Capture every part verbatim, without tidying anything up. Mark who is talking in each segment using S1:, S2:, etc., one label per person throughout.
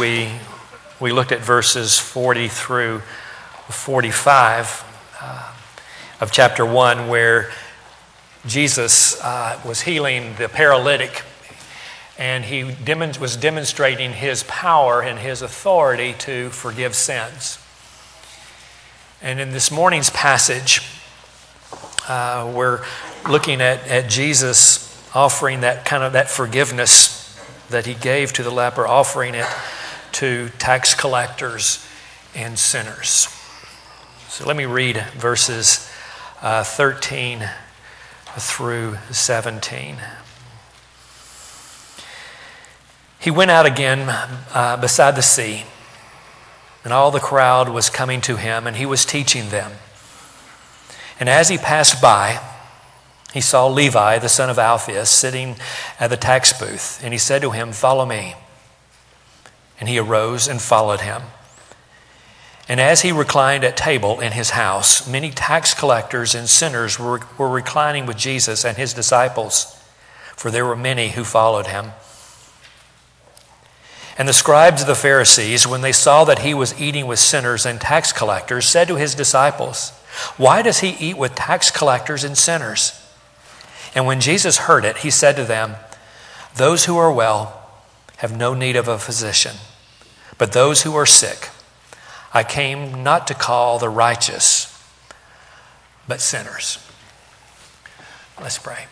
S1: we we looked at verses forty through forty-five uh, of chapter one, where Jesus uh, was healing the paralytic, and he dem- was demonstrating his power and his authority to forgive sins. And in this morning's passage, uh, we're looking at, at Jesus offering that kind of that forgiveness that he gave to the leper, offering it to tax collectors and sinners. So let me read verses uh, thirteen through seventeen. He went out again uh, beside the sea, and all the crowd was coming to him, and he was teaching them. And as he passed by, he saw Levi, the son of Alphaeus, sitting at the tax booth, and he said to him, "Follow me." And he arose and followed him. And as he reclined at table in his house, many tax collectors and sinners were, were reclining with Jesus and his disciples, for there were many who followed him. And the scribes of the Pharisees, when they saw that he was eating with sinners and tax collectors, said to his disciples, "Why does he eat with tax collectors and sinners?" And when Jesus heard it, he said to them, "Those who are well have no need of a physician, but those who are sick. I came not to call the righteous, but sinners." Let's pray.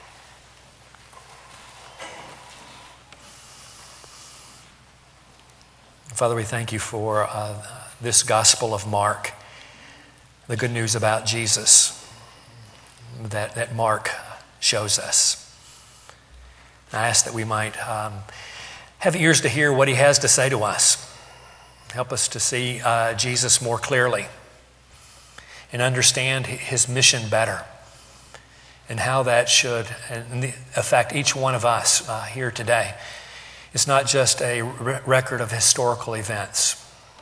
S1: Father, we thank you for uh, this Gospel of Mark, the good news about Jesus that, that Mark shows us. I ask that we might um, have ears to hear what he has to say to us. Help us to see uh, Jesus more clearly and understand his mission better, and how that should affect each one of us uh, here today. It's not just a re- record of historical events.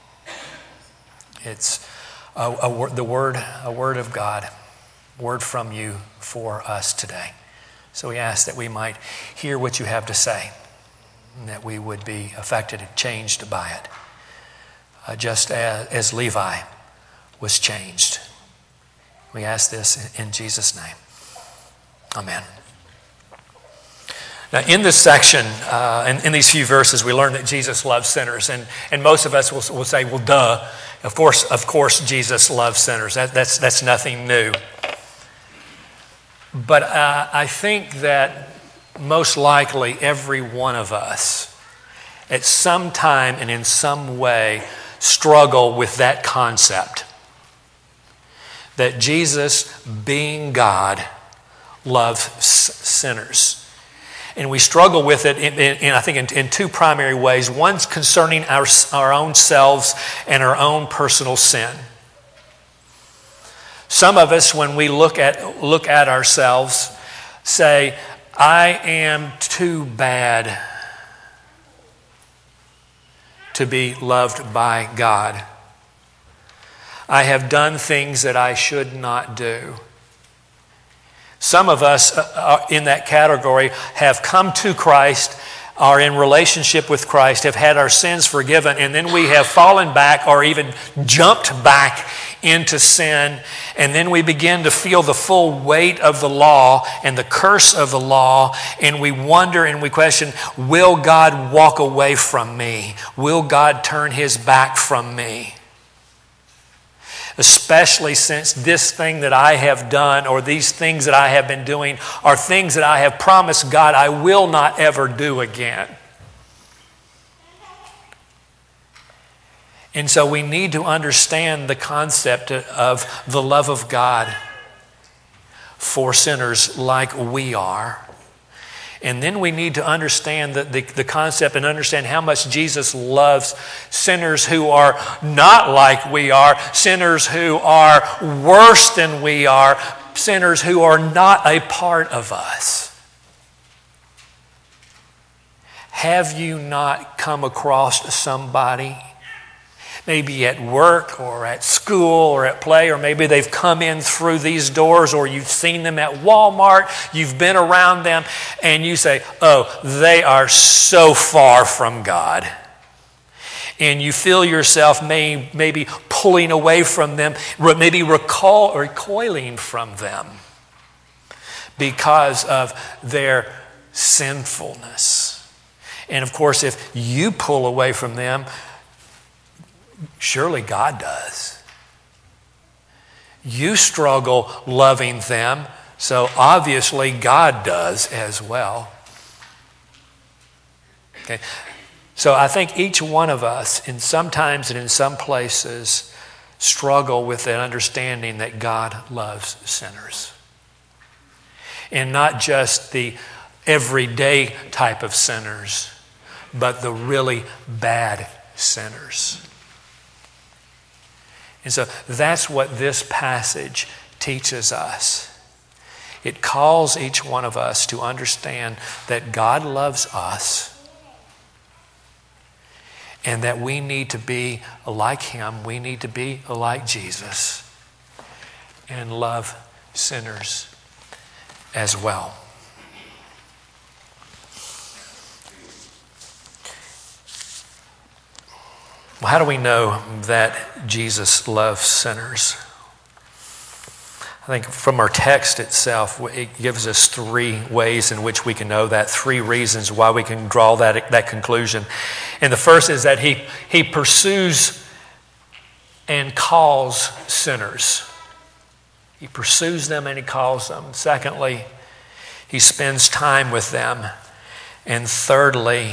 S1: It's a, a, the word, a word of God, word from you for us today. So we ask that we might hear what you have to say, and that we would be affected and changed by it, uh, just as, as Levi was changed. We ask this in, in Jesus' name. Amen. Now, in this section, uh, in, in these few verses, we learn that Jesus loves sinners, and, and most of us will, will say, "Well, duh, of course, of course, Jesus loves sinners. That, that's that's nothing new." But uh, I think that most likely every one of us, at some time and in some way, struggle with that concept that Jesus, being God, loves sinners. And we struggle with it, in, in, in I think, in, in two primary ways. One's concerning our, our own selves and our own personal sin. Some of us, when we look at look at ourselves, say, "I am too bad to be loved by God. I have done things that I should not do." Some of us in that category have come to Christ, are in relationship with Christ, have had our sins forgiven, and then we have fallen back or even jumped back into sin, and then we begin to feel the full weight of the law and the curse of the law, and we wonder and we question, will God walk away from me? Will God turn his back from me? Especially since this thing that I have done, or these things that I have been doing, are things that I have promised God I will not ever do again. And so we need to understand the concept of the love of God for sinners like we are. And then we need to understand the, the, the concept and understand how much Jesus loves sinners who are not like we are, sinners who are worse than we are, sinners who are not a part of us. Have you not come across somebody, maybe at work or at school or at play, or maybe they've come in through these doors, or you've seen them at Walmart, you've been around them, and you say, "Oh, they are so far from God." and you feel yourself may, maybe pulling away from them, maybe recall, recoiling from them because of their sinfulness. And of course, if you pull away from them, surely God does. You struggle loving them, so obviously God does as well. Okay. So I think each one of us, in some times and in some places, struggle with that understanding that God loves sinners. And not just the everyday type of sinners, but the really bad sinners. And so that's what this passage teaches us. It calls each one of us to understand that God loves us, and that we need to be like Him. We need to be like Jesus and love sinners as well. Well, how do we know that Jesus loves sinners? I think from our text itself, it gives us three ways in which we can know that, three reasons why we can draw that, that conclusion. And the first is that he, he pursues and calls sinners. He pursues them and he calls them. Secondly, he spends time with them. And thirdly,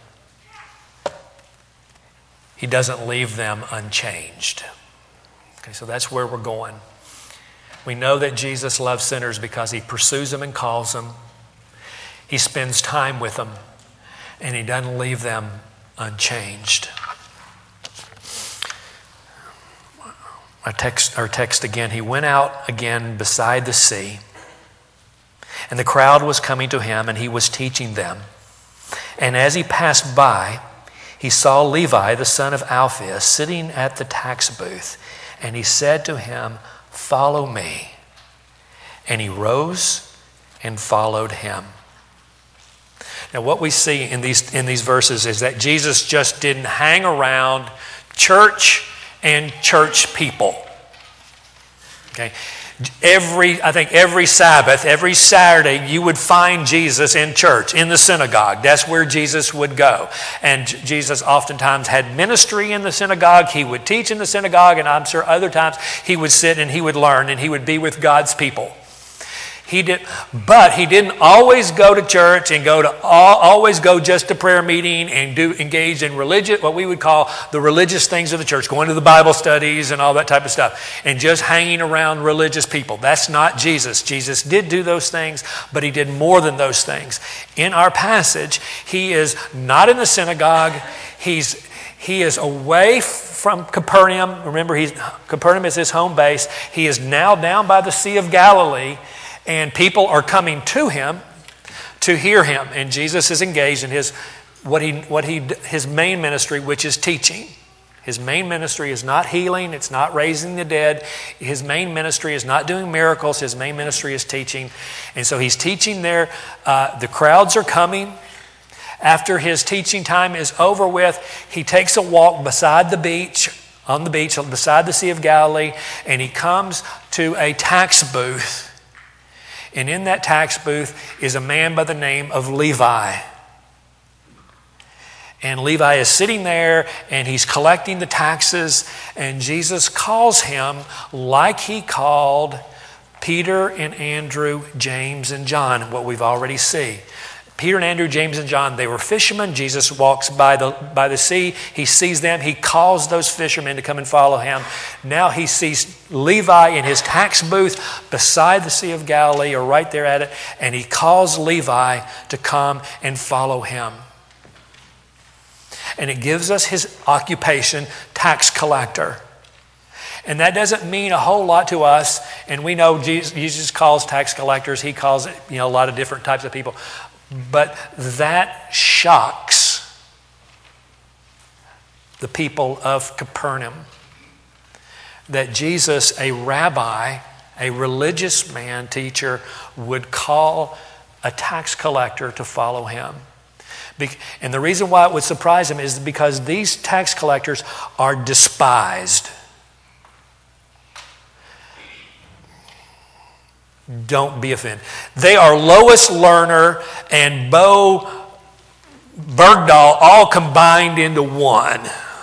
S1: he doesn't leave them unchanged. Okay, so that's where we're going. We know that Jesus loves sinners because he pursues them and calls them. He spends time with them, and he doesn't leave them unchanged. Our text, our text again, he went out again beside the sea, and the crowd was coming to him, and he was teaching them. And as he passed by, he saw Levi, the son of Alphaeus, sitting at the tax booth, and he said to him, "Follow me." And he rose and followed him. Now, what we see in these, in these verses is that Jesus just didn't hang around church and church people. Okay? Every, I think every Sabbath, every Saturday, you would find Jesus in church, in the synagogue. That's where Jesus would go. And Jesus oftentimes had ministry in the synagogue. He would teach in the synagogue, and I'm sure other times he would sit and he would learn and he would be with God's people. He did, but he didn't always go to church and go to all, always go just to prayer meeting and do engage in religious, what we would call the religious things of the church, going to the Bible studies and all that type of stuff, and just hanging around religious people. That's not Jesus. Jesus did do those things, but he did more than those things. In our passage, he is not in the synagogue. He's he is away from Capernaum. Remember, he's, Capernaum is his home base. He is now down by the Sea of Galilee. And people are coming to him to hear him. And Jesus is engaged in his what he what he his main ministry, which is teaching. His main ministry is not healing. It's not raising the dead. His main ministry is not doing miracles. His main ministry is teaching. And so he's teaching there. Uh, the crowds are coming. After his teaching time is over with, he takes a walk beside the beach, on the beach, beside the Sea of Galilee, and he comes to a tax booth. And in that tax booth is a man by the name of Levi. And Levi is sitting there and he's collecting the taxes, and Jesus calls him like he called Peter and Andrew, James and John, what we've already seen. Peter and Andrew, James and John, they were fishermen. Jesus walks by the, by the sea. He sees them. He calls those fishermen to come and follow him. Now he sees Levi in his tax booth beside the Sea of Galilee, or right there at it, and he calls Levi to come and follow him. And it gives us his occupation, tax collector. And that doesn't mean a whole lot to us. And we know Jesus, Jesus calls tax collectors. He calls it, you know, a lot of different types of people. But that shocks the people of Capernaum, that Jesus, a rabbi, a religious man, teacher, would call a tax collector to follow him. And the reason why it would surprise him is because these tax collectors are despised. Don't be offended. They are Lois Lerner and Bo Bergdahl all combined into one.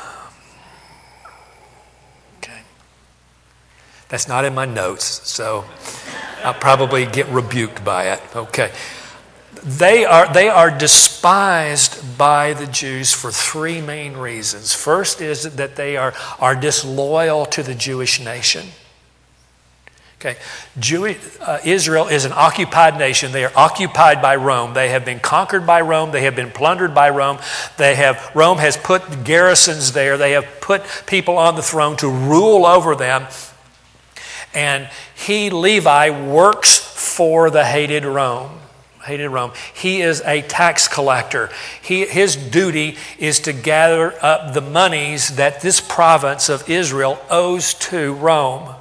S1: Okay. That's not in my notes, so I'll probably get rebuked by it. Okay. They are, they are despised by the Jews for three main reasons. First is that they are, are disloyal to the Jewish nation. Okay, Jewish, uh, Israel is an occupied nation. They are occupied by Rome. They have been conquered by Rome. They have been plundered by Rome. They have Rome has put garrisons there. They have put people on the throne to rule over them. And he, Levi, works for the hated Rome. Hated Rome. He is a tax collector. He, his duty is to gather up the monies that this province of Israel owes to Rome.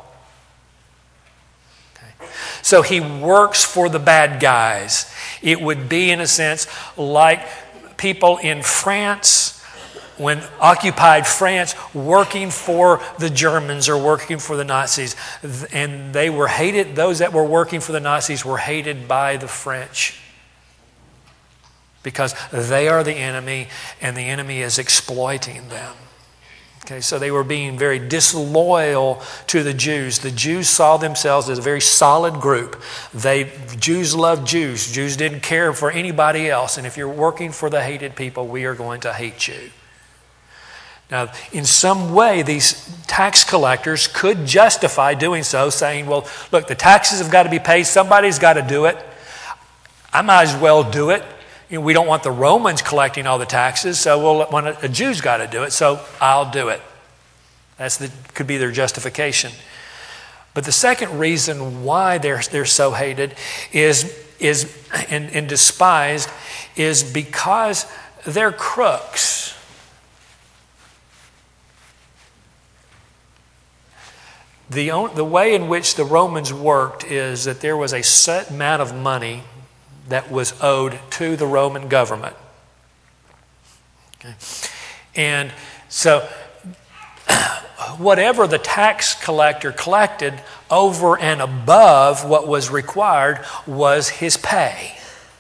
S1: So he works for the bad guys. It would be, in a sense, like people in France, when occupied France, working for the Germans or working for the Nazis. And they were hated, those that were working for the Nazis were hated by the French because they are the enemy and the enemy is exploiting them. Okay, so they were being very disloyal to the Jews. The Jews saw themselves as a very solid group. They Jews loved Jews. Jews didn't care for anybody else. And if you're working for the hated people, we are going to hate you. Now, in some way, these tax collectors could justify doing so, saying, well, look, the taxes have got to be paid. Somebody's got to do it. I might as well do it. You know, we don't want the Romans collecting all the taxes, so we'll want a, a Jew's got to do it, so I'll do it. That's the could be their justification. But the second reason why they're they're so hated is is and, and despised is because they're crooks. The on, the way in which the Romans worked is that there was a set amount of money that was owed to the Roman government. Okay. And so whatever the tax collector collected over and above what was required was his pay.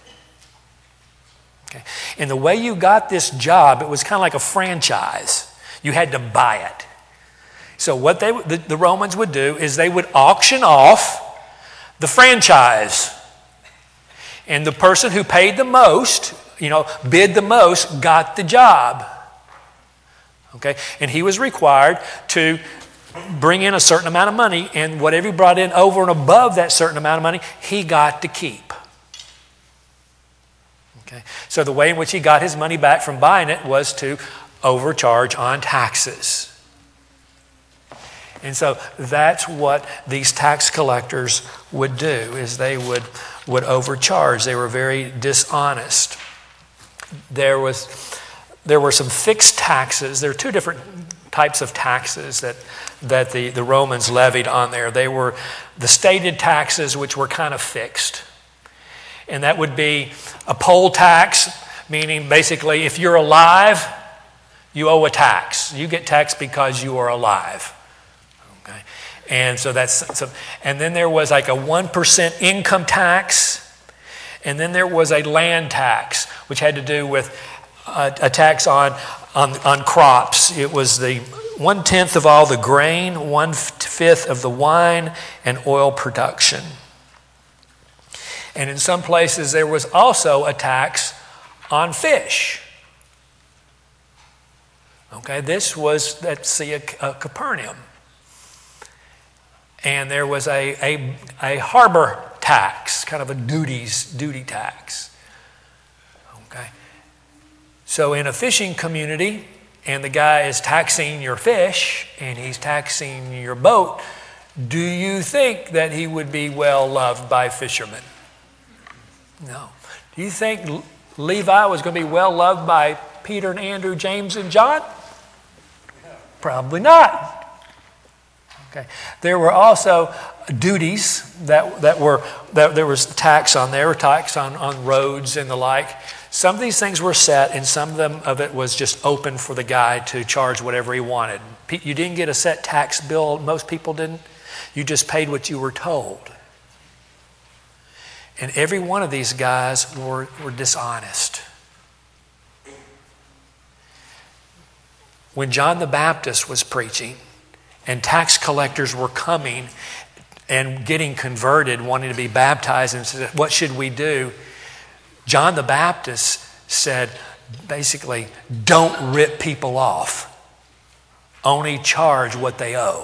S1: Okay. And the way you got this job, it was kind of like a franchise. You had to buy it. So what they the, the Romans would do is they would auction off the franchise. And the person who paid the most, you know, bid the most, got the job. Okay? And he was required to bring in a certain amount of money, and whatever he brought in over and above that certain amount of money, he got to keep. Okay? So the way in which he got his money back from buying it was to overcharge on taxes. And so that's what these tax collectors would do, is they would, would overcharge. They were very dishonest. There was, there were some fixed taxes. There are two different types of taxes that, that the, the Romans levied on there. They were the stated taxes, which were kind of fixed. And that would be a poll tax, meaning basically if you're alive, you owe a tax. You get taxed because you are alive. Okay. And so that's so, and then there was like a one percent income tax, and then there was a land tax, which had to do with a, a tax on, on on crops. It was the one tenth of all the grain, one fifth of the wine and oil production. And in some places there was also a tax on fish. Okay, this was at Sea of Capernaum. And there was a, a, a harbor tax, kind of a duties, duty tax. Okay. So in a fishing community, and the guy is taxing your fish, and he's taxing your boat, do you think that he would be well loved by fishermen? No. Do you think Levi was going to be well loved by Peter and Andrew, James and John? Probably not. Okay. There were also duties that that were that there was tax on there, tax on, on roads and the like. Some of these things were set, and some of them of it was just open for the guy to charge whatever he wanted. You didn't get a set tax bill. Most people didn't. You just paid what you were told. And every one of these guys were, were dishonest. When John the Baptist was preaching and tax collectors were coming and getting converted, wanting to be baptized, and said, what should we do? John the Baptist said, basically, don't rip people off. Only charge what they owe.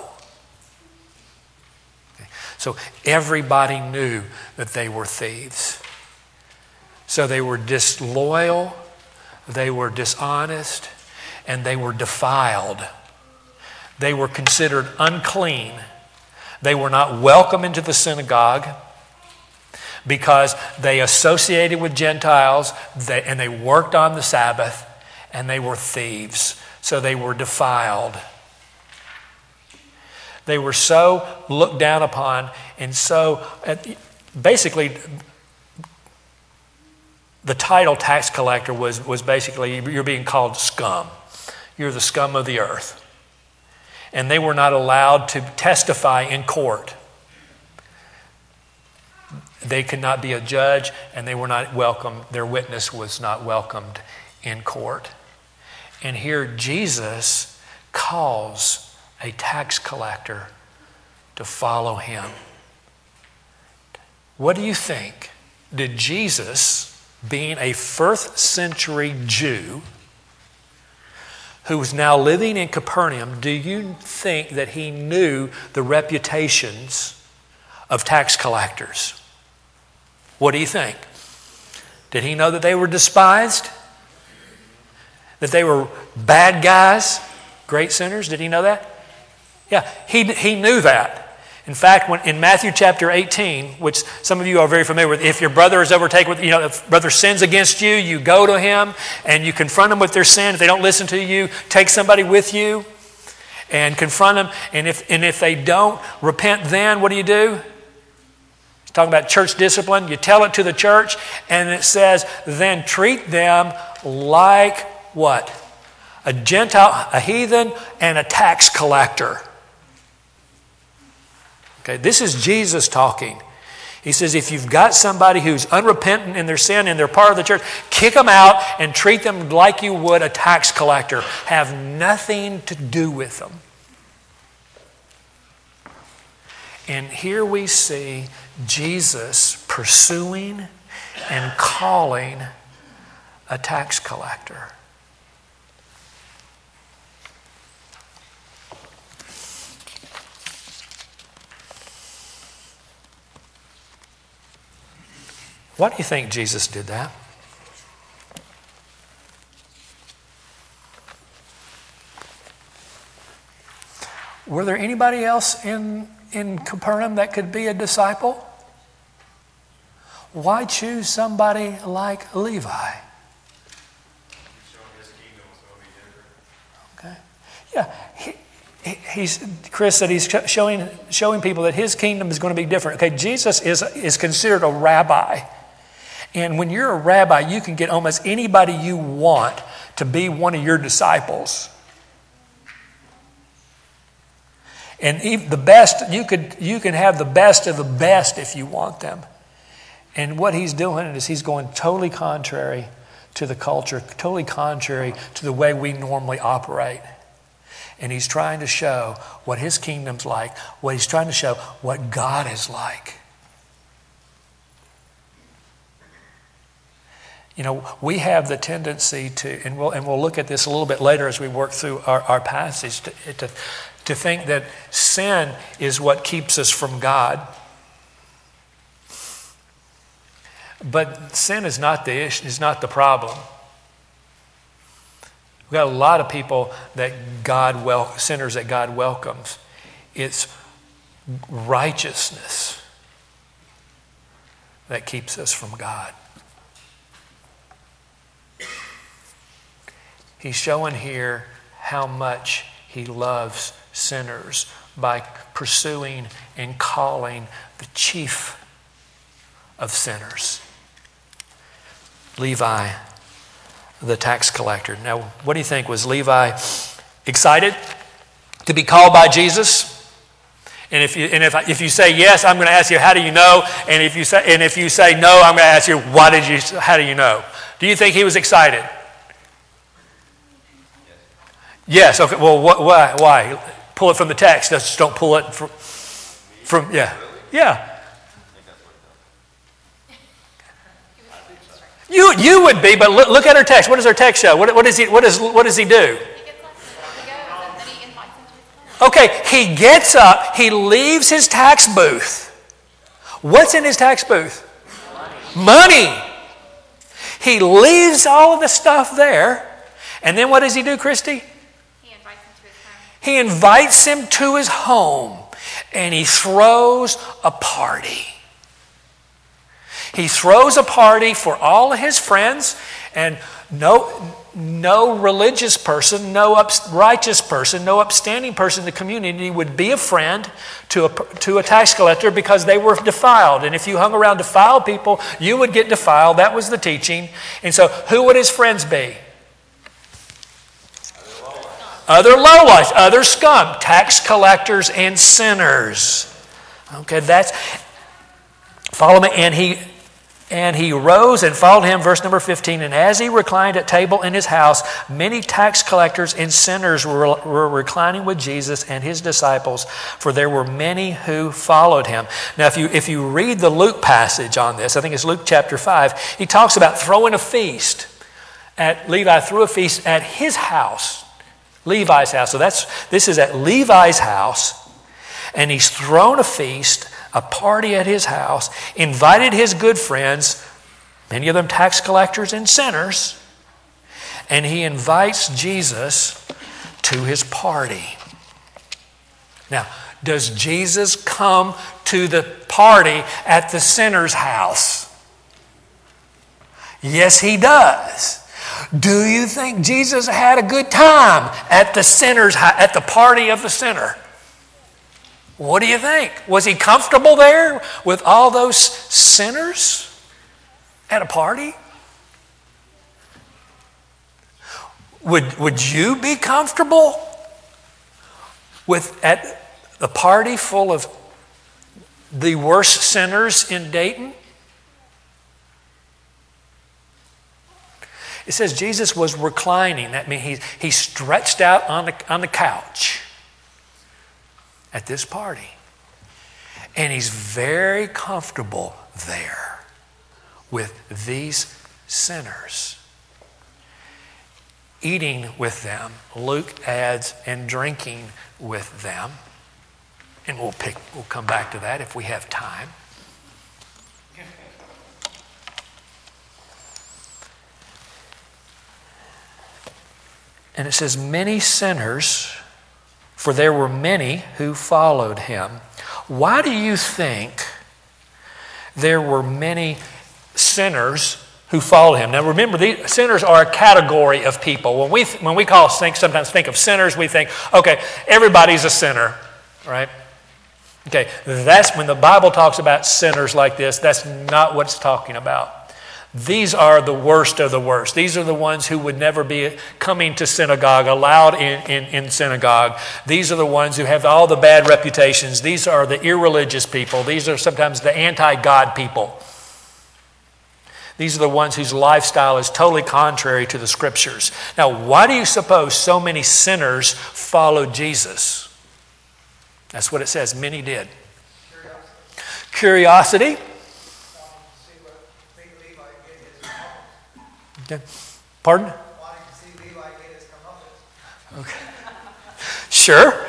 S1: Okay. So everybody knew that they were thieves. So they were disloyal, they were dishonest, and they were defiled. They were considered unclean. They were not welcome into the synagogue because they associated with Gentiles they, and they worked on the Sabbath, and they were thieves. So they were defiled. They were so looked down upon, and so basically the title tax collector was, was basically you're being called scum. You're the scum of the earth. And they were not allowed to testify in court. They could not be a judge, and they were not welcome. Their witness was not welcomed in court. And here Jesus calls a tax collector to follow him. What do you think? Did Jesus, being a first century Jew who was now living in Capernaum, do you think that he knew the reputations of tax collectors? What do you think? Did he know that they were despised? That they were bad guys, great sinners? Did he know that? Yeah, he, he knew that. In fact, when in Matthew chapter eighteen, which some of you are very familiar with, if your brother is overtaken with, you know, if brother sins against you, you go to him and you confront them with their sin. If they don't listen to you, take somebody with you and confront them. And if and if they don't repent, then what do you do? He's talking about church discipline. You tell it to the church, and it says, then treat them like what? A Gentile, a heathen, and a tax collector. Okay, this is Jesus talking. He says, if you've got somebody who's unrepentant in their sin and they're part of the church, kick them out and treat them like you would a tax collector. Have nothing to do with them. And here we see Jesus pursuing and calling a tax collector. Why do you think Jesus did that? Were there anybody else in, in Capernaum that could be a disciple? Why choose somebody like Levi? Okay. Yeah. He, He's, Chris said he's showing, showing people that his kingdom is going to be different. Okay, Jesus is, is considered a rabbi. And when you're a rabbi, you can get almost anybody you want to be one of your disciples. And even the best, you could you can have the best of the best if you want them. And what he's doing is he's going totally contrary to the culture, totally contrary to the way we normally operate. And he's trying to show what his kingdom's like, what he's trying to show what God is like. You know, we have the tendency to, and we'll, and we'll look at this a little bit later as we work through our, our passage, to, to, to think that sin is what keeps us from God. But sin is not the issue, is not the problem. We've got a lot of people that God wel- sinners that God welcomes. It's righteousness that keeps us from God. He's showing here how much he loves sinners by pursuing and calling the chief of sinners. Levi the tax collector. Now, what do you think? Was Levi excited to be called by Jesus? And if you and if if you say yes, I'm going to ask you, how do you know? And if you say and if you say no, I'm going to ask you, why did you? How do you know? Do you think he was excited? Yes. Okay. Well, what, why? Why? Pull it from the text. Just don't pull it from. From yeah. Yeah. You you would be, but look, look at our text. What does our text show? What, what does he what does what does he do? Okay, he gets up, he leaves his tax booth. What's in his tax booth? Money. Money. He leaves all of the stuff there, and then what does he do, Christy?
S2: He invites him to his home.
S1: He invites him to his home, and he throws a party. He throws a party for all of his friends, and no, no religious person, no up, righteous person, no upstanding person in the community would be a friend to a, to a tax collector because they were defiled. And if you hung around defiled people, you would get defiled. That was the teaching. And so who would his friends be? Other lowlifes, other scum, tax collectors and sinners. Okay, that's, follow me, and he... And he rose and followed him, verse number fifteen. And as he reclined at table in his house, many tax collectors and sinners were, were reclining with Jesus and his disciples, for there were many who followed him. Now, if you, if you read the Luke passage on this, I think it's Luke chapter five, he talks about throwing a feast. At Levi threw a feast at his house, Levi's house. So that's this is at Levi's house, and he's thrown a feast, a party at his house, invited his good friends, many of them tax collectors and sinners, and he invites Jesus to his party. Now, does Jesus come to the party at the sinner's house? Yes, he does. Do you think Jesus had a good time at the sinner's at the party of the sinner? What do you think? Was he comfortable there with all those sinners at a party? Would, would you be comfortable with at a party full of the worst sinners in Dayton? It says Jesus was reclining. That means he, he stretched out on the, on the couch at this party. And he's very comfortable there with these sinners. Eating with them, Luke adds, and drinking with them. And we'll pick, we'll come back to that if we have time. And it says, many sinners, for there were many who followed him. Why do you think there were many sinners who followed him? Now remember, these sinners are a category of people. When we when we call think sometimes think of sinners, we think, okay, everybody's a sinner, right? Okay, that's when the Bible talks about sinners like this, that's not what it's talking about. These are the worst of the worst. These are the ones who would never be coming to synagogue, allowed in, in, in synagogue. These are the ones who have all the bad reputations. These are the irreligious people. These are sometimes the anti-God people. These are the ones whose lifestyle is totally contrary to the Scriptures. Now, why do you suppose so many sinners followed Jesus? That's what it says. Many did. Curiosity. Curiosity. Okay. Pardon?
S3: Wanting to see Levi get his comeuppance.
S1: Okay. Sure.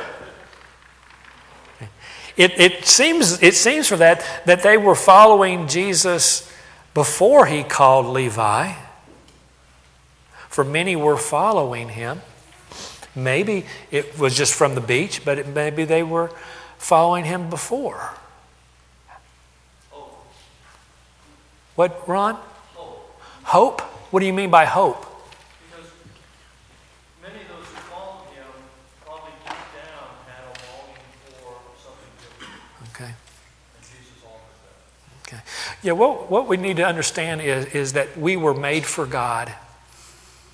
S1: It, it seems it seems for that that they were following Jesus before he called Levi. For many were following him. Maybe it was just from the beach, but it, maybe they were following him before.
S3: Hope.
S1: What, Ron?
S3: Hope.
S1: Hope? What do you mean by hope?
S3: Because many of those who followed him probably deep down had a longing for something different.
S1: Okay.
S3: And Jesus offers that.
S1: Okay. Yeah, what, what we need to understand is, is that we were made for God.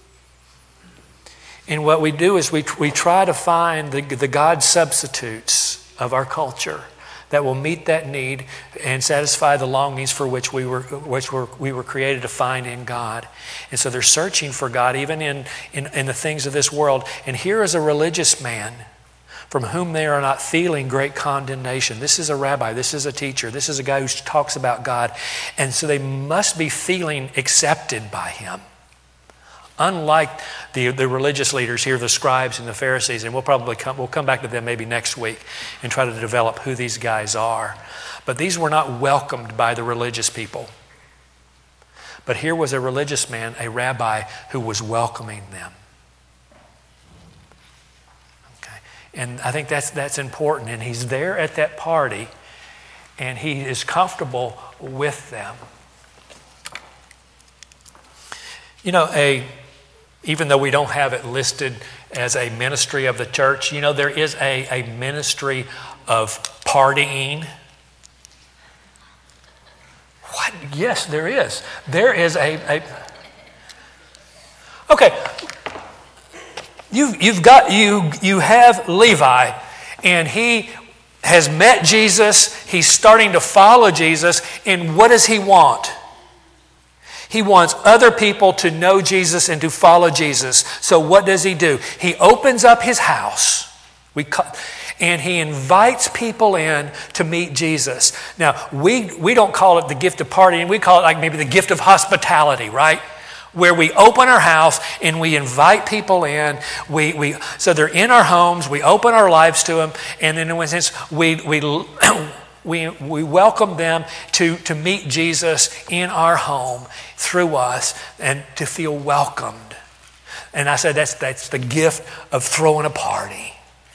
S1: And what we do is we, we try to find the, the God substitutes of our culture that will meet that need and satisfy the longings for which we were which were we were created to find in God. And so they're searching for God even in, in, in the things of this world. And here is a religious man from whom they are not feeling great condemnation. This is a rabbi, this is a teacher, this is a guy who talks about God. And so they must be feeling accepted by him. Unlike the, the religious leaders here, the scribes and the Pharisees, and we'll probably come, we'll come back to them maybe next week and try to develop who these guys are. But these were not welcomed by the religious people. But here was a religious man, a rabbi, who was welcoming them. Okay. And I think that's, that's important. And he's there at that party, and he is comfortable with them. You know, a... Even though we don't have it listed as a ministry of the church, you know, there is a, a ministry of partying. What? Yes, there is. There is a... a okay. You, you've got, you, you have Levi, and he has met Jesus. He's starting to follow Jesus. And what does he want? He wants other people to know Jesus and to follow Jesus. So what does he do? He opens up his house we call, and he invites people in to meet Jesus. Now, we, we don't call it the gift of partying. We call it like maybe the gift of hospitality, right? Where we open our house and we invite people in. We, we, so they're in our homes. We open our lives to them. And then in a sense, we... we We, we welcome them to, to meet Jesus in our home through us and to feel welcomed. And I said that's, that's the gift of throwing a party.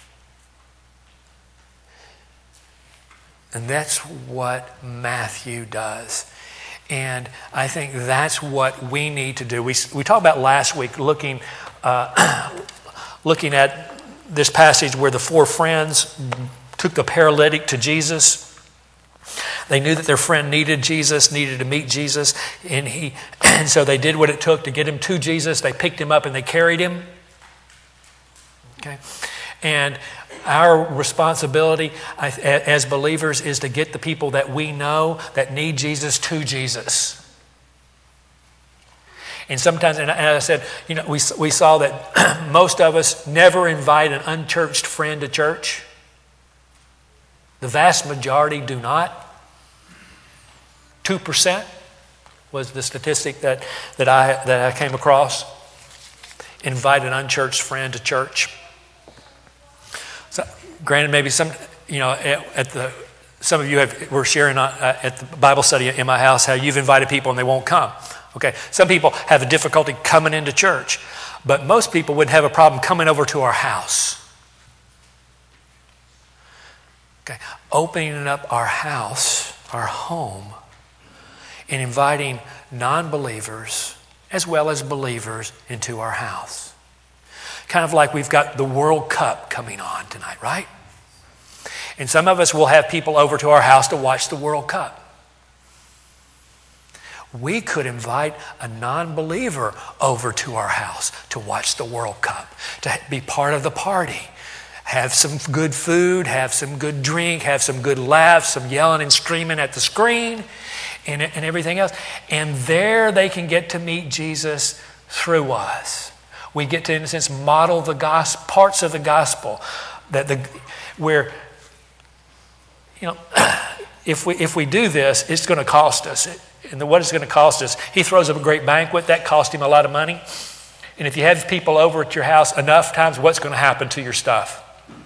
S1: And that's what Matthew does. And I think that's what we need to do. We, we talked about last week looking, uh, looking at this passage where the four friends took the paralytic to Jesus. They knew that their friend needed Jesus, needed to meet Jesus, and he, and so they did what it took to get him to Jesus. They picked him up and they carried him. Okay, and our responsibility as believers is to get the people that we know that need Jesus to Jesus. And sometimes, and I said, you know, we we saw that most of us never invite an unchurched friend to church. The vast majority do not. two percent was the statistic that, that, I, that I came across. Invite an unchurched friend to church. So, granted, maybe some, you know, at, at the, some of you have, were sharing uh, at the Bible study in my house how you've invited people and they won't come. Okay, some people have a difficulty coming into church, but most people wouldn't have a problem coming over to our house. Okay, opening up our house, our home, and inviting non-believers as well as believers into our house. Kind of like we've got the World Cup coming on tonight, right? And some of us will have people over to our house to watch the World Cup. We could invite a non-believer over to our house to watch the World Cup, to be part of the party. Have some good food, have some good drink, have some good laughs, some yelling and screaming at the screen and, and everything else. And there they can get to meet Jesus through us. We get to, in a sense, model the gospel, parts of the gospel that the where, you know, if we if we do this, it's going to cost us. And the, what it's going to cost us, he throws up a great banquet, that cost him a lot of money. And if you have people over at your house enough times, what's going to happen to your stuff?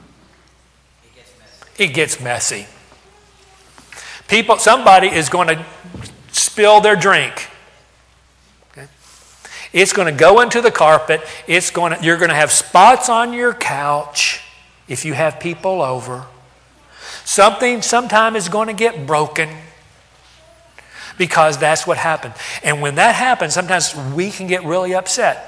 S1: It gets messy. People, somebody is going to spill their drink. Okay? It's going to go into the carpet. It's going to, you're going to have spots on your couch if you have people over. Something sometime is going to get broken because that's what happened. And when that happens, sometimes we can get really upset.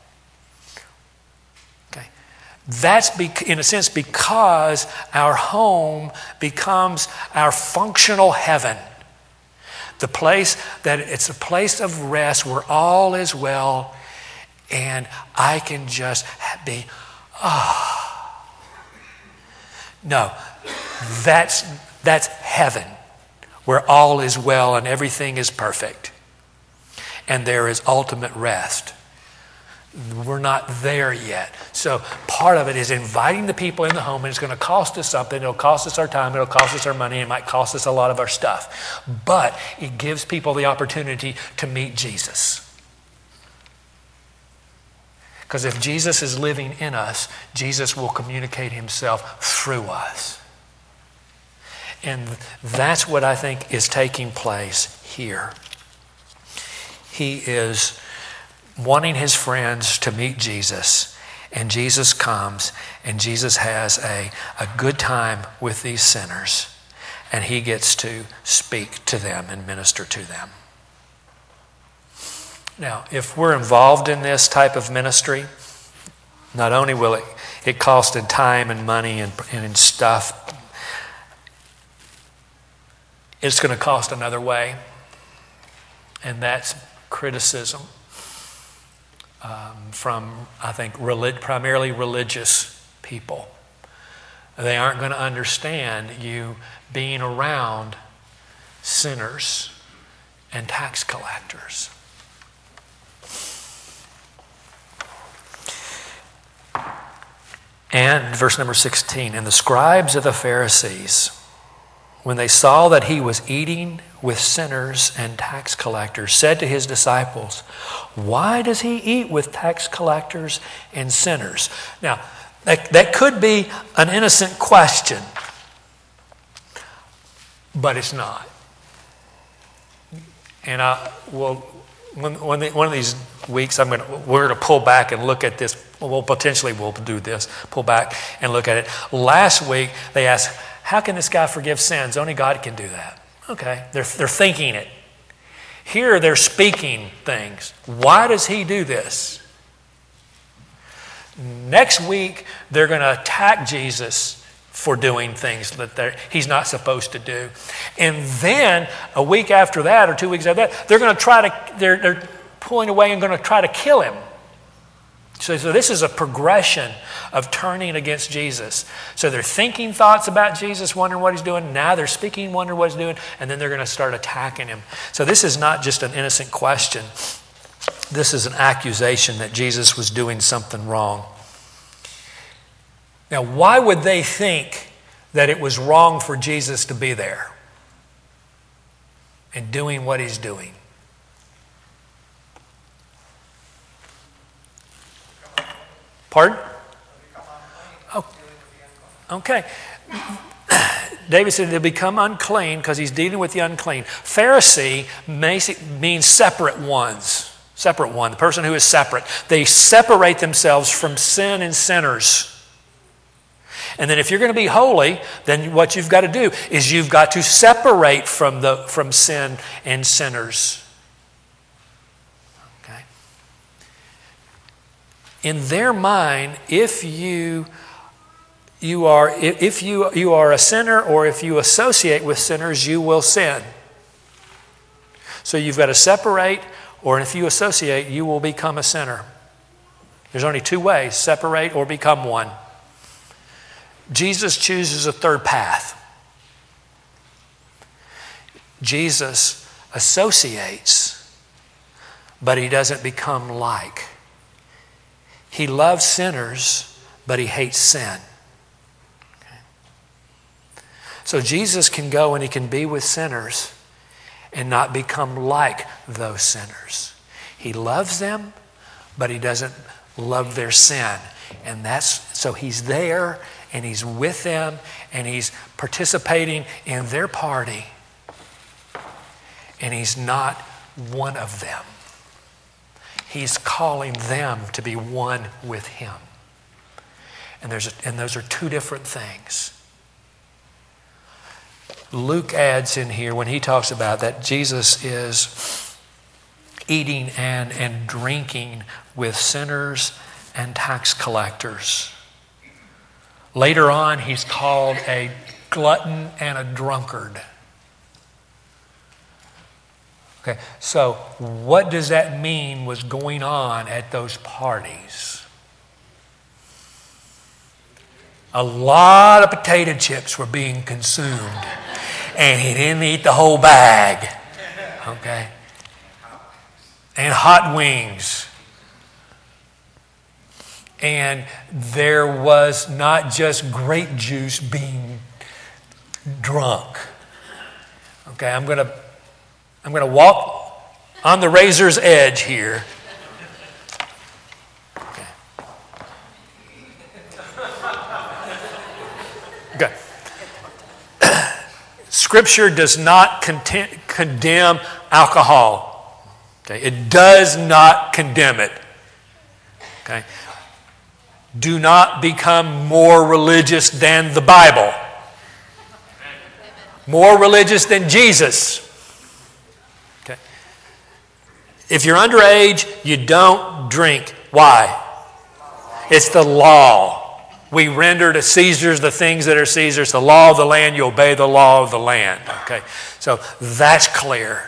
S1: That's, in a sense, because our home becomes our functional heaven. The place that it's a place of rest where all is well and I can just be, ah. Oh. No, that's, that's heaven, where all is well and everything is perfect. And there is ultimate rest. We're not there yet. So part of it is inviting the people in the home, and it's going to cost us something. It'll cost us our time. It'll cost us our money. It might cost us a lot of our stuff. But it gives people the opportunity to meet Jesus. Because if Jesus is living in us, Jesus will communicate himself through us. And that's what I think is taking place here. He is wanting his friends to meet Jesus, and Jesus comes, and Jesus has a, a good time with these sinners, and he gets to speak to them and minister to them. Now, if we're involved in this type of ministry, not only will it, it cost in time and money and, and in stuff, it's going to cost another way, and that's criticism um, from, I think, relig- primarily religious people. They aren't going to understand you being around sinners and tax collectors. And verse number sixteen, and the scribes of the Pharisees, when they saw that he was eating with sinners and tax collectors, said to his disciples, why does he eat with tax collectors and sinners? Now, that, that could be an innocent question, but it's not. And I will, one, one, one of these weeks, I'm going to, we're going to pull back and look at this. Well, potentially we'll do this, pull back and look at it. Last week, they asked, how can this guy forgive sins? Only God can do that. Okay, they're, they're thinking it. Here they're speaking things. Why does he do this? Next week, they're going to attack Jesus for doing things that he's not supposed to do. And then a week after that, or two weeks after that, they're going to try to, they're, they're pulling away and going to try to kill him. So, so this is a progression of turning against Jesus. So they're thinking thoughts about Jesus, wondering what he's doing. Now they're speaking, wondering what he's doing. And then they're going to start attacking him. So this is not just an innocent question. This is an accusation that Jesus was doing something wrong. Now, why would they think that it was wrong for Jesus to be there and doing what he's doing? Pardon? Oh, okay. David said they'll become unclean because he's dealing with the unclean. Pharisee means separate ones. Separate one, the person who is separate. They separate themselves from sin and sinners. And then if you're going to be holy, then what you've got to do is you've got to separate from the from sin and sinners. In their mind, if you you are if you you are a sinner, or if you associate with sinners, you will sin. So you've got to separate, or if you associate, you will become a sinner. There's only two ways: separate or become one. Jesus chooses a third path. Jesus associates, but he doesn't become like. He loves sinners, but he hates sin. Okay. So Jesus can go and he can be with sinners and not become like those sinners. He loves them, but he doesn't love their sin. And that's so he's there and he's with them and he's participating in their party. And he's not one of them. He's calling them to be one with him. And, there's a, and those are two different things. Luke adds in here when he talks about that Jesus is eating and, and drinking with sinners and tax collectors. Later on, he's called a glutton and a drunkard. Okay, so what does that mean was going on at those parties? A lot of potato chips were being consumed, and he didn't eat the whole bag. Okay? And hot wings. And there was not just grape juice being drunk. Okay, I'm going to I'm going to walk on the razor's edge here. Okay. Okay. Scripture does not content, condemn alcohol. Okay, it does not condemn it. Okay. Do not become more religious than the Bible. More religious than Jesus. Okay. If you're underage, you don't drink. Why? It's the law. We render to Caesar's the things that are Caesar's. The law of the land, you obey the law of the land. Okay. So that's clear.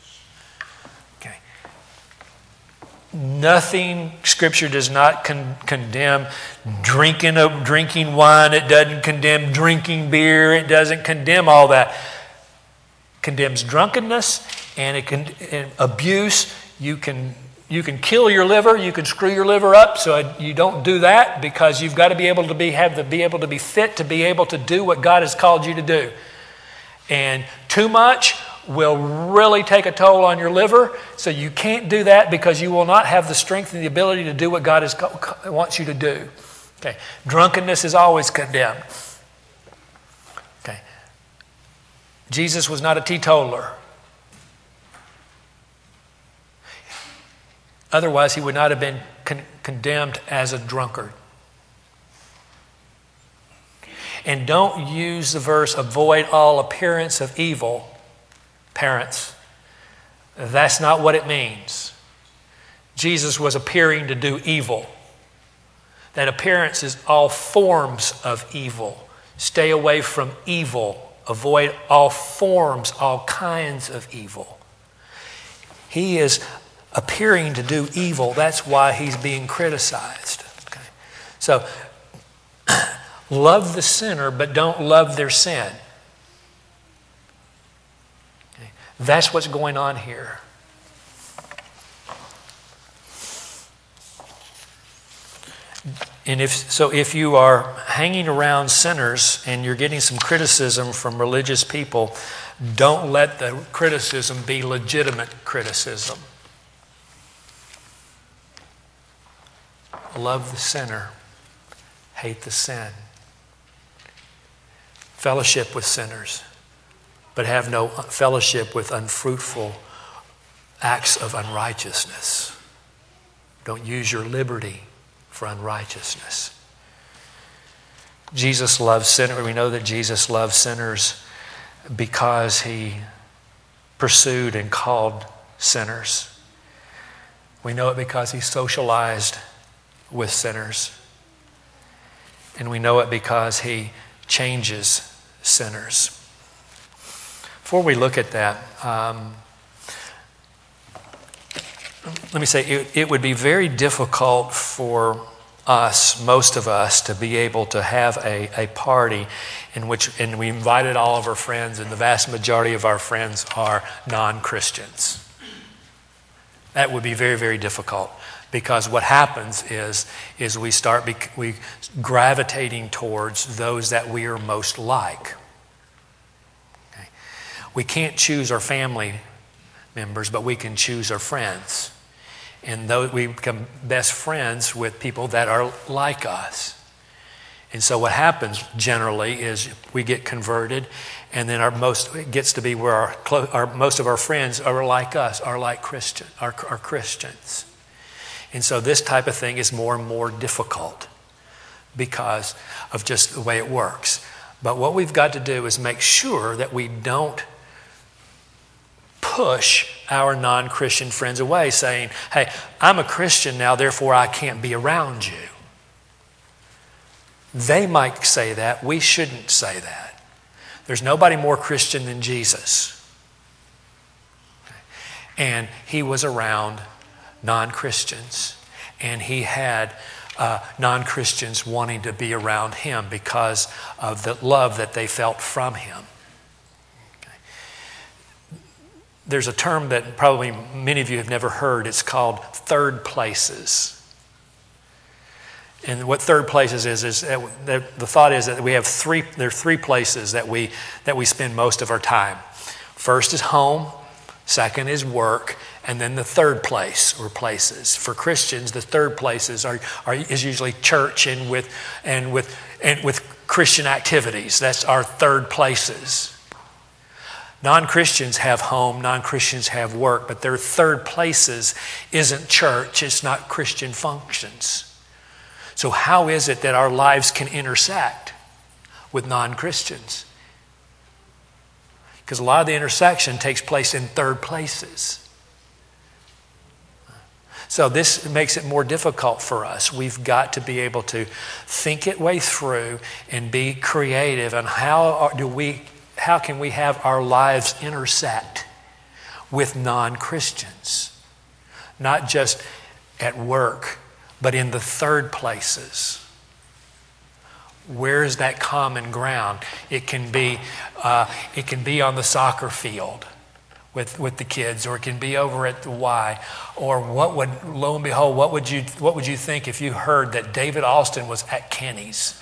S1: Nothing, Scripture does not con- condemn drinking of drinking wine. It doesn't condemn drinking beer. It doesn't condemn all that. It condemns drunkenness and it can and abuse. You can you can kill your liver. You can screw your liver up. So you don't do that because you've got to be able to be have to be able to be fit to be able to do what God has called you to do. And too much will really take a toll on your liver, so you can't do that because you will not have the strength and the ability to do what God is, wants you to do. Okay, drunkenness is always condemned. Okay, Jesus was not a teetotaler. Otherwise, he would not have been con- condemned as a drunkard. And don't use the verse, avoid all appearance of evil. Parents, that's not what it means. Jesus was appearing to do evil. That appearance is all forms of evil. Stay away from evil. Avoid all forms, all kinds of evil. He is appearing to do evil. That's why he's being criticized. Okay. So, love the sinner, but don't love their sin. That's what's going on here. And if so, if you are hanging around sinners and you're getting some criticism from religious people, don't let the criticism be legitimate criticism. Love the sinner, hate the sin. Fellowship with sinners, but have no fellowship with unfruitful acts of unrighteousness. Don't use your liberty for unrighteousness. Jesus loves sinners. We know that Jesus loved sinners because he pursued and called sinners. We know it because he socialized with sinners. And we know it because he changes sinners. Before we look at that, um, let me say it, it would be very difficult for us, most of us, to be able to have a, a party in which, and we invited all of our friends, and the vast majority of our friends are non-Christians. That would be very, very difficult. Because what happens is, is we start be, we gravitating towards those that we are most like. Okay. We can't choose our family members, but we can choose our friends. And those, we become best friends with people that are like us. And so what happens generally is we get converted, and then our most it gets to be where our, our most of our friends are like us, are like Christian, are, are Christians. And so this type of thing is more and more difficult because of just the way it works. But what we've got to do is make sure that we don't push our non-Christian friends away saying, hey, I'm a Christian now, therefore I can't be around you. They might say that. We shouldn't say that. There's nobody more Christian than Jesus. And he was around non-Christians. And he had uh, non-Christians wanting to be around him because of the love that they felt from him. Okay. There's a term that probably many of you have never heard. It's called third places. And what third places is, is that the thought is that we have three, there are three places that we, that we spend most of our time. First is home, second is work, and then the third place or places. For Christians, the third places are, are is usually church and with, and, with, and with Christian activities. That's our third places. Non-Christians have home, non-Christians have work, but their third places isn't church, it's not Christian functions. So how is it that our lives can intersect with non-Christians? Because a lot of the intersection takes place in third places. So this makes it more difficult for us. We've got to be able to think it way through and be creative on how do we, how can we have our lives intersect with non-Christians? Not just at work, but in the third places. Where is that common ground? It can be, uh, it can be on the soccer field with, with the kids, or it can be over at the Y. Or what would, lo and behold, what would you what would you think if you heard that David Austin was at Kenny's?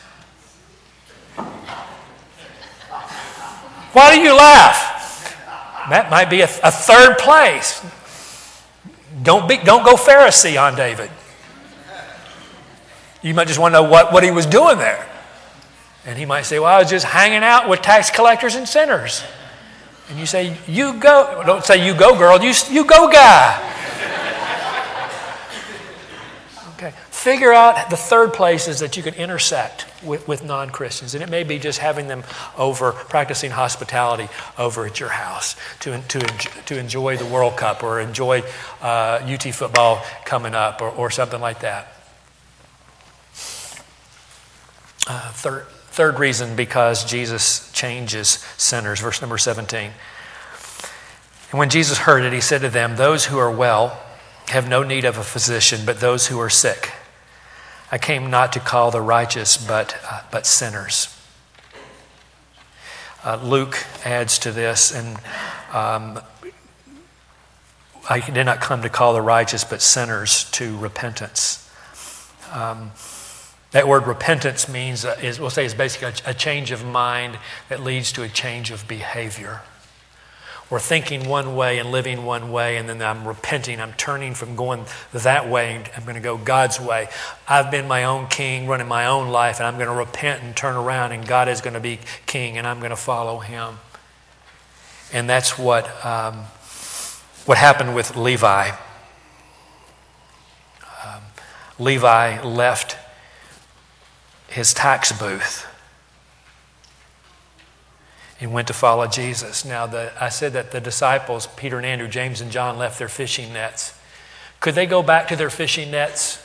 S1: Why do you laugh? That might be a, a third place. Don't be, don't go Pharisee on David. You might just want to know what, what he was doing there. And he might say, well, I was just hanging out with tax collectors and sinners. And you say, you go. Don't say, you go, girl. You, you go, guy. Okay. Figure out the third places that you can intersect with, with non-Christians. And it may be just having them over, practicing hospitality over at your house to, to, to enjoy the World Cup or enjoy uh, U T football coming up or, or something like that. Uh, third, third reason, because Jesus changes sinners. Verse number seventeen. And when Jesus heard it, he said to them, those who are well have no need of a physician, but those who are sick. I came not to call the righteous, but, uh, but sinners. Uh, Luke adds to this, and um, I did not come to call the righteous, but sinners to repentance. Um, That word repentance means, uh, is, we'll say, is basically a, a change of mind that leads to a change of behavior. We're thinking one way and living one way, and then I'm repenting. I'm turning from going that way, and I'm going to go God's way. I've been my own king, running my own life, and I'm going to repent and turn around, and God is going to be king, and I'm going to follow him. And that's what, um, what happened with Levi. Um, Levi left his tax booth and went to follow Jesus. Now, the, I said that the disciples, Peter and Andrew, James and John, left their fishing nets. Could they go back to their fishing nets?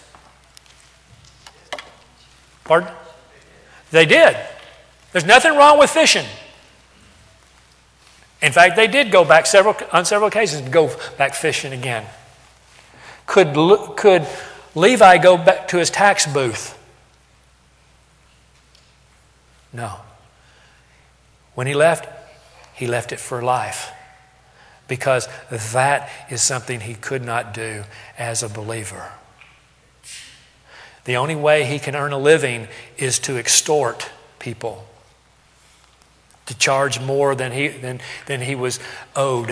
S1: Pardon? They did. There's nothing wrong with fishing. In fact, they did go back several on several occasions to go back fishing again. Could, could Levi go back to his tax booth? No. When he left, he left it for life, because that is something he could not do as a believer. The only way he can earn a living is to extort people, to charge more than he, than, than he was owed.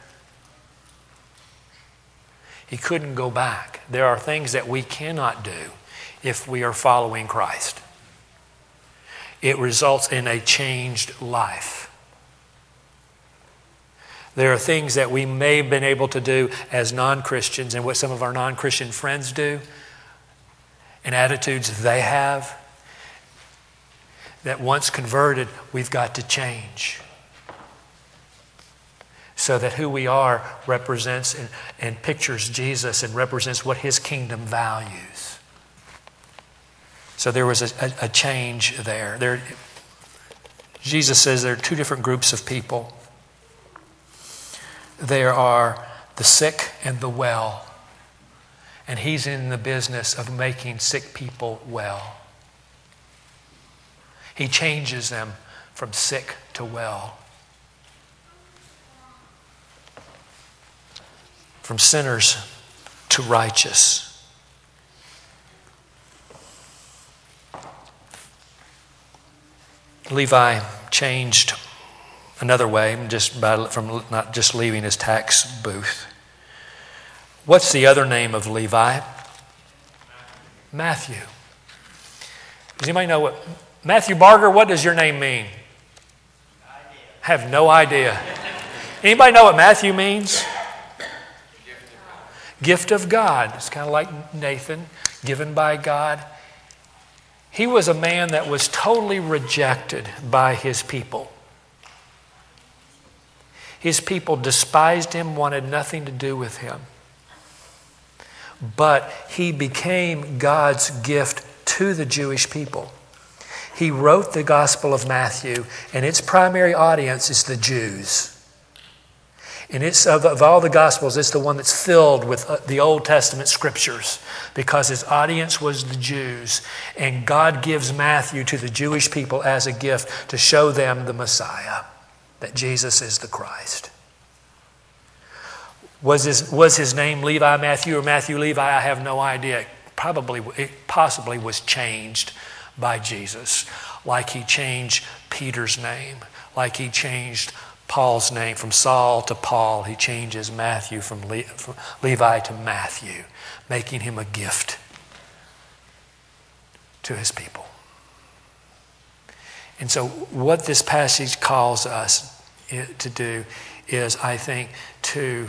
S1: He couldn't go back. There are things that we cannot do if we are following Christ. It results in a changed life. There are things that we may have been able to do as non-Christians, and what some of our non-Christian friends do, and attitudes they have, that once converted, we've got to change. So that who we are represents and, and pictures Jesus and represents what his kingdom values. So there was a, a, a change there. there. Jesus says there are two different groups of people. There are the sick and the well. And he's in the business of making sick people well. He changes them from sick to well. From sinners to righteous. Levi changed another way, just by, from not just leaving his tax booth. What's the other name of Levi? Matthew. Does anybody know what? Matthew Barger, what does your name mean? I have no idea. Anybody know what Matthew means? Gift of God. It's kind of like Nathan, given by God. He was a man that was totally rejected by his people. His people despised him, wanted nothing to do with him. But he became God's gift to the Jewish people. He wrote the Gospel of Matthew, and its primary audience is the Jews. And it's of, of all the Gospels, it's the one that's filled with uh, the Old Testament scriptures because his audience was the Jews. And God gives Matthew to the Jewish people as a gift to show them the Messiah, that Jesus is the Christ. Was his, was his name Levi Matthew or Matthew Levi? I have no idea. It probably, it possibly was changed by Jesus, like he changed Peter's name, like he changed Paul's name from Saul to Paul. He changes Matthew from, Le- from Levi to Matthew, making him a gift to his people. And so what this passage calls us to do is, I think, to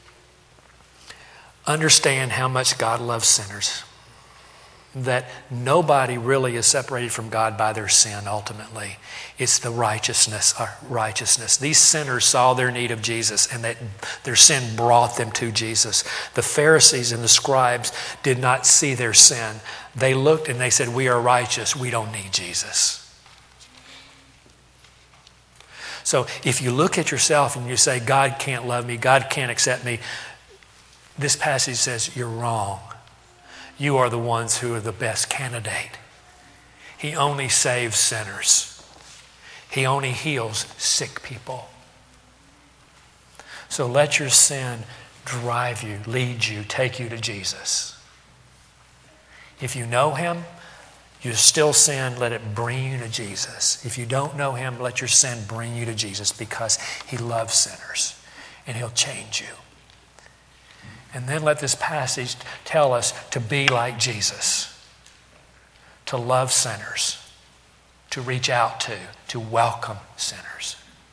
S1: understand how much God loves sinners. That nobody really is separated from God by their sin ultimately. It's the righteousness, or righteousness. These sinners saw their need of Jesus and that their sin brought them to Jesus. The Pharisees and the scribes did not see their sin. They looked and they said, we are righteous, we don't need Jesus. So if you look at yourself and you say, God can't love me, God can't accept me, this passage says you're wrong. You are the ones who are the best candidate. He only saves sinners. He only heals sick people. So let your sin drive you, lead you, take you to Jesus. If you know him, you still sin, let it bring you to Jesus. If you don't know him, let your sin bring you to Jesus because he loves sinners and he'll change you. And then let this passage tell us to be like Jesus, to love sinners, to reach out to, to welcome sinners.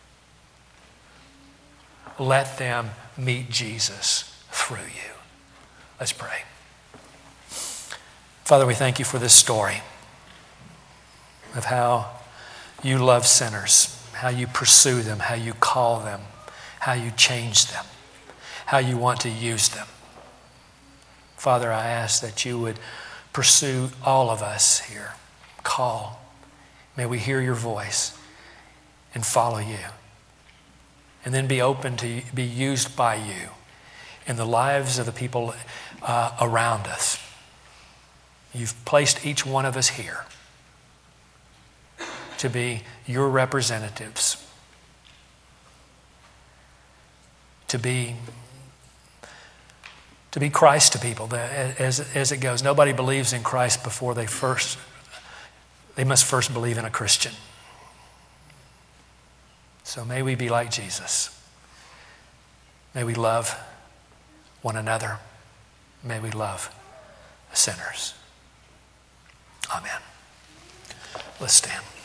S1: Let them meet Jesus through you. Let's pray. Father, we thank you for this story of how you love sinners, how you pursue them, how you call them, how you change them, how you want to use them. Father, I ask that you would pursue all of us here. Call. May we hear your voice and follow you. And then be open to be used by you in the lives of the people uh, around us. You've placed each one of us here to be your representatives, to be to be Christ to people, as, as it goes. Nobody believes in Christ before they first, they must first believe in a Christian. So may we be like Jesus. May we love one another. May we love sinners. Amen. Let's stand.